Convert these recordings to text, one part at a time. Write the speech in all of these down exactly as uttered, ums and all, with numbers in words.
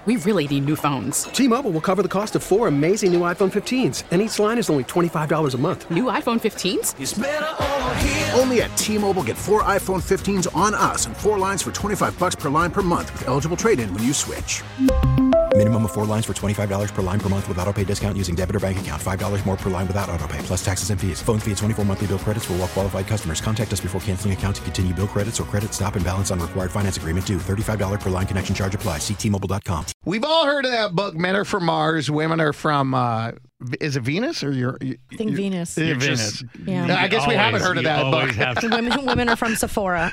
we really need new phones. T-Mobile will cover the cost of four amazing new iPhone fifteens, and each line is only twenty-five dollars a month. New iPhone fifteens? It's better over here. Only at T-Mobile, get four iPhone fifteens on us and four lines for twenty-five dollars per line per month with eligible trade-in when you switch. Minimum of four lines for twenty-five dollars per line per month with autopay discount using debit or bank account. five dollars more per line without autopay, plus taxes and fees. Phone fee at twenty-four monthly bill credits for well-qualified customers. Contact us before canceling account to continue bill credits or credit stop and balance on required finance agreement due. thirty-five dollars per line connection charge applies. See T Mobile dot com. We've all heard of that book, Men Are From Mars, Women Are From, uh, is it Venus? Or you're, you, I think Venus. You're Venus. Just, yeah. No, I guess always, we haven't heard of that book. Have women, women are from Sephora.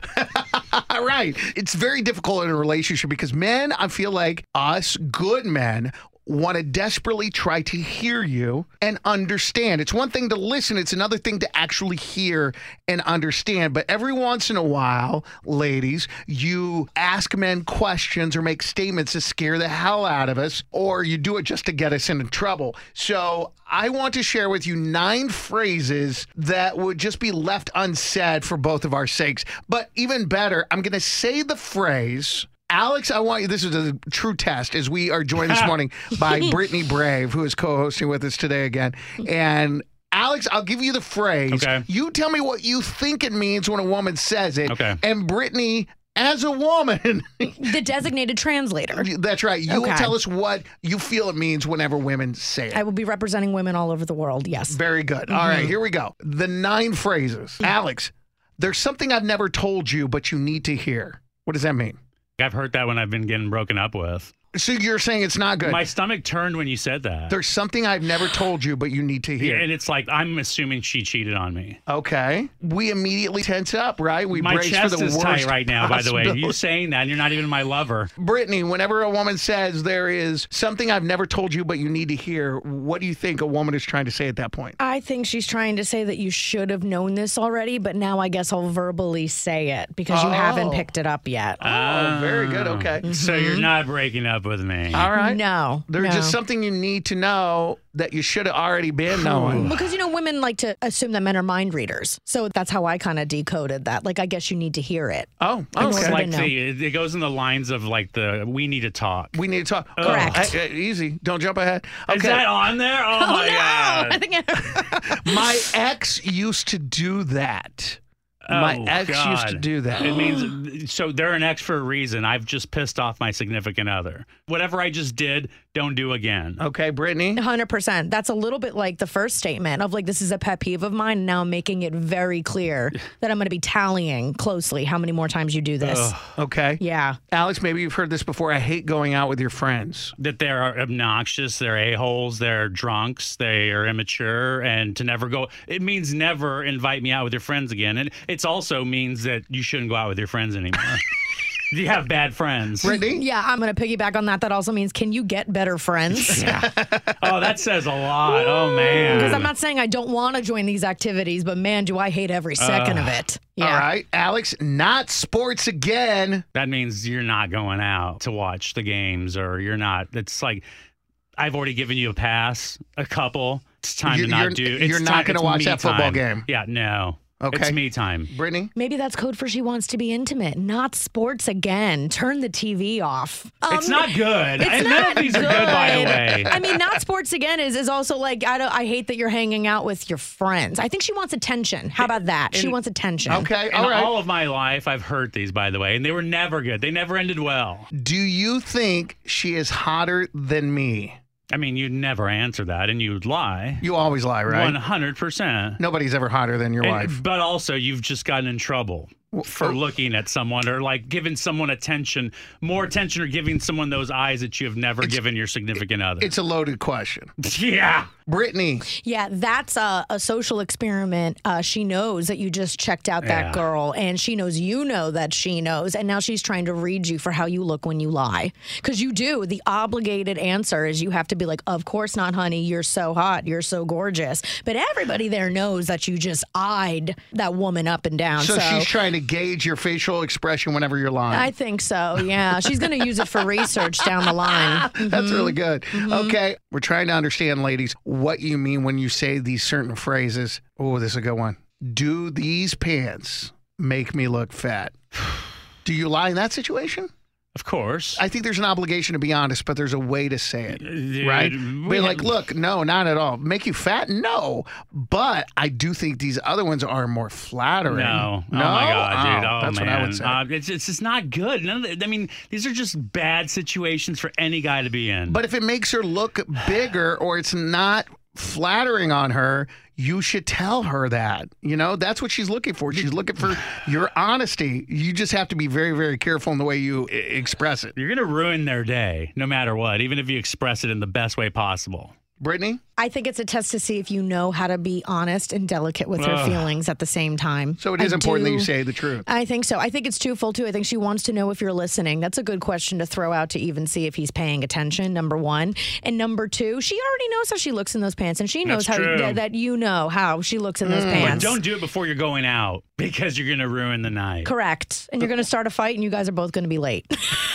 Right. It's very difficult in a relationship because men, I feel like us good men, want to desperately try to hear you and understand. It's one thing to listen. It's another thing to actually hear and understand. But every once in a while, ladies, you ask men questions or make statements to scare the hell out of us, or you do it just to get us into trouble. So I want to share with you nine phrases that would just be left unsaid for both of our sakes. But even better, I'm going to say the phrase. Alex, I want you, this is a true test as we are joined this morning by Brittany Brave, who is co-hosting with us today again. And Alex, I'll give you the phrase. Okay. You tell me what you think it means when a woman says it. Okay. And Brittany, as a woman, the designated translator. That's right. You Okay. will tell us what you feel it means whenever women say it. I will be representing women all over the world, yes. Very good. All right, here we go. The nine phrases. Alex, there's something I've never told you, but you need to hear. What does that mean? I've heard that when I've been getting broken up with. So you're saying it's not good. My stomach turned when you said that. There's something I've never told you, but you need to hear. Yeah, and it's like, I'm assuming she cheated on me. Okay. We immediately tense up, right? We My brace chest for the is worst tight right now, by the way. possibility. You saying that, and you're not even my lover. Brittany, whenever a woman says there is something I've never told you, but you need to hear, what do you think a woman is trying to say at that point? I think she's trying to say that you should have known this already, but now I guess I'll verbally say it because you Oh. haven't picked it up yet. Oh, very good. Okay. So you're not breaking up with me. All right. No. There's no. just something you need to know that you should have already been knowing. Because, you know, women like to assume that men are mind readers. So that's how I kind of decoded that. Like, I guess you need to hear it. Oh, In okay. order It's to like know. the, it goes in the lines of like the, we need to talk. We need to talk. Correct. Oh, uh, uh, easy. Don't jump ahead. Okay. Is that on there? Oh, Oh, my no. God. I think I- My ex used to do that. My Oh, ex God. used to do that. It means, so they're an ex for a reason. I've just pissed off my significant other. Whatever I just did, don't do again. Okay, Brittany. one hundred percent. That's a little bit like the first statement of like, this is a pet peeve of mine. Now I'm making it very clear that I'm going to be tallying closely how many more times you do this. Okay. Yeah. Alex, maybe you've heard this before. I hate going out with your friends. That they're obnoxious, they're a-holes, they're drunks, they are immature, and to never go. It means never invite me out with your friends again. And it also means that you shouldn't go out with your friends anymore. You have bad friends. Brittany? Yeah, I'm going to piggyback on that. That also means, can you get better friends? Yeah. Oh, that says a lot. Oh, man. Because I'm not saying I don't want to join these activities, but man, do I hate every second of it. Yeah. All right. Alex, not sports again. That means you're not going out to watch the games, or you're not. It's like, I've already given you a pass, a couple. It's time You're- to not you're- do. It's you're not time- gonna it's watch me that football time. game. Yeah, no. Okay. It's me time. Brittany? Maybe that's code for she wants to be intimate, not sports again. Turn the T V off. Um, It's not good. It's And not none of these are good, by the way. I mean, not sports again is, is also like, I don't. I hate that you're hanging out with your friends. I think she wants attention. How about that? She And- wants attention. Okay. In All right. all of my life, I've heard these, by the way, and they were never good. They never ended well. Do you think she is hotter than me? I mean, you'd never answer that, and you'd lie. You always lie, right? one hundred percent. Nobody's ever hotter than your And- wife. But also, you've just gotten in trouble for oh. looking at someone, or like giving someone attention, more attention, or giving someone those eyes that you have never given your significant other. It's a loaded question. Yeah. Brittany. Yeah, that's a, a social experiment. Uh, she knows that you just checked out that Yeah. girl, and she knows you know that she knows, and now she's trying to read you for how you look when you lie. Because you do. The obligated answer is you have to be like, of course not, honey. You're so hot. You're so gorgeous. But everybody there knows that you just eyed that woman up and down. So, So, she's trying to gauge your facial expression whenever you're lying. I think so, yeah. She's going to use it for research down the line. That's really good. Okay. We're trying to understand, ladies, what you mean when you say these certain phrases. Oh, this is a good one. Do these pants make me look fat? Do you lie in that situation? Of course. I think there's an obligation to be honest, but there's a way to say it, Dude, right? we Be have- like, look, no, not at all. Make you fat? No. But I do think these other ones are more flattering. No. No? Oh, my God, dude. Oh, Oh, that's man. what I would say. Uh, it's, it's just not good. None of the, I mean, these are just bad situations for any guy to be in. But if it makes her look bigger or it's not flattering on her, you should tell her that. You know, that's what she's looking for. She's looking for your honesty. You just have to be very, very careful in the way you I- express it. You're going to ruin their day no matter what, even if you express it in the best way possible. Brittany? I think it's a test to see if you know how to be honest and delicate with her Ugh. feelings at the same time. So it is I important that do- you say the truth. I think so. I think it's twofold, too. I think she wants to know if you're listening. That's a good question to throw out to even see if he's paying attention, number one. And number two, she already knows how she looks in those pants, and she knows That's how true. that, that you know how she looks in those But pants. don't do it before you're going out because you're going to ruin the night. Correct. And you're going to start a fight, and you guys are both going to be late.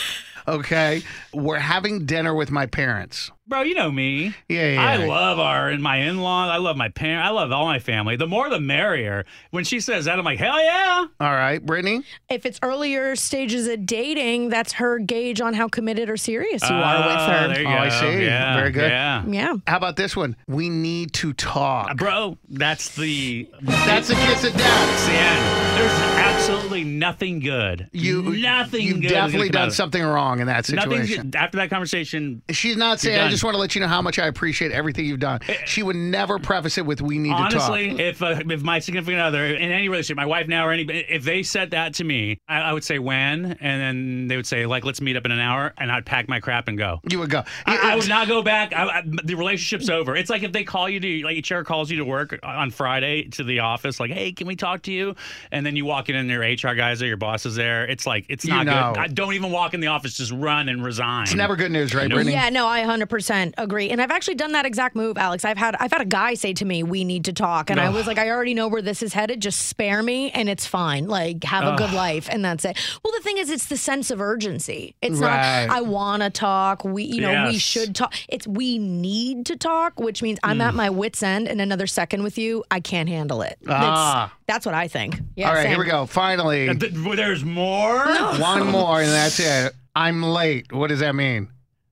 Okay. We're having dinner with my parents. Bro, you know me. Yeah, yeah, I yeah. love our and my in-laws. I love my parents. I love all my family. The more, the merrier. When she says that, I'm like, hell yeah. All right, Brittany? If it's earlier stages of dating, that's her gauge on how committed or serious you are with Oh, her. there you Oh, go. I see. Yeah, Very good. Yeah. Yeah. How about this one? We need to talk. Uh, Bro, that's the That's a kiss of death. that's the end. There's absolutely nothing good. You, nothing You've good. is gonna definitely come out done of it. something wrong in that situation. Nothing's good. After that conversation, She's not saying, You're I done. just want to let you know how much I appreciate everything you've done. She would never preface it with, we need honestly, to talk. if uh, if my significant other in any relationship, my wife now or anybody, if they said that to me, I, I would say when, and then they would say like, let's meet up in an hour, and I'd pack my crap and go. You would go. I, I would not go back. I, I, the relationship's over. It's like if they call you to, like H R calls you to work on Friday to the office, like, hey, can we talk to you? And then you walk in and your H R guys there, your boss is there. It's like, it's You not know. good. I don't even walk in the office, just run and resign. It's never good news, right, Nope. Brittany? Yeah, no, I one hundred percent agree. And I've actually done that exact move, Alex. I've had I've had a guy say to me, we need to talk. And I was like, I already know where this is headed. Just spare me and it's fine. Like, have a good life. And that's it. Well, the thing is, it's the sense of urgency. It's Right. not, I want to talk. We, you know, we Yes. should talk. It's we need to talk, which means I'm at my wit's end in another second with you. I can't handle it. Ah. That's, that's what I think. Yeah, All right, Sam. here we go. Finally, Uh, th- well, There's more. one more, and that's it. I'm late. What does that mean?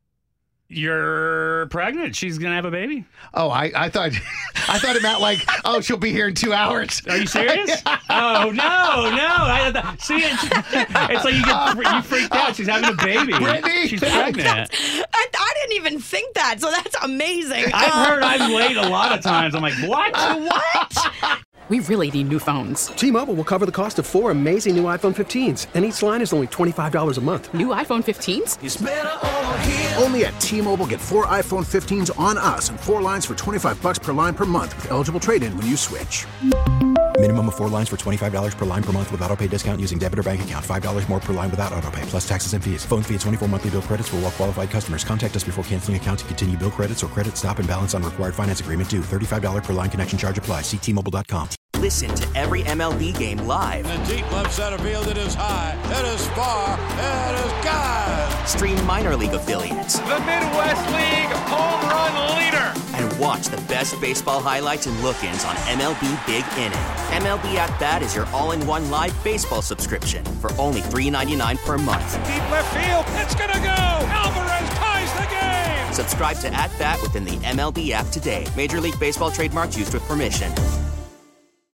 You're pregnant. She's gonna have a baby. Oh, I, I thought I thought it meant like, oh, she'll be here in two hours. Are you serious? Oh no, no! I, I- see, it's, it's like you get you freaked out. She's having a baby. Brittany! She's pregnant. I, I didn't even think that. So that's amazing. I've Um, heard I'm late a lot of times. I'm like, what? What? We really need new phones. T-Mobile will cover the cost of four amazing new iPhone fifteens, and each line is only twenty-five dollars a month. New iPhone fifteens? Only at T-Mobile, get four iPhone fifteens on us and four lines for twenty-five bucks per line per month with eligible trade-in when you switch. Minimum of four lines for twenty-five dollars per line per month with autopay discount using debit or bank account. five dollars more per line without autopay, plus taxes and fees. Phone fee at twenty-four monthly bill credits for well-qualified customers. Contact us before canceling account to continue bill credits or credit stop and balance on required finance agreement due. thirty-five dollars per line connection charge applies. See T Mobile dot com. Listen to every M L B game live. In the deep left center field, it is high, it is far, it is gone. Stream minor league affiliates. The Midwest League home run leader. And watch the best baseball highlights and look-ins on M L B Big Inning. M L B At Bat is your all-in-one live baseball subscription for only three ninety-nine per month. Deep left field, it's gonna go. Alvarez ties the game. Subscribe to At Bat within the M L B app today. Major League Baseball trademarks used with permission.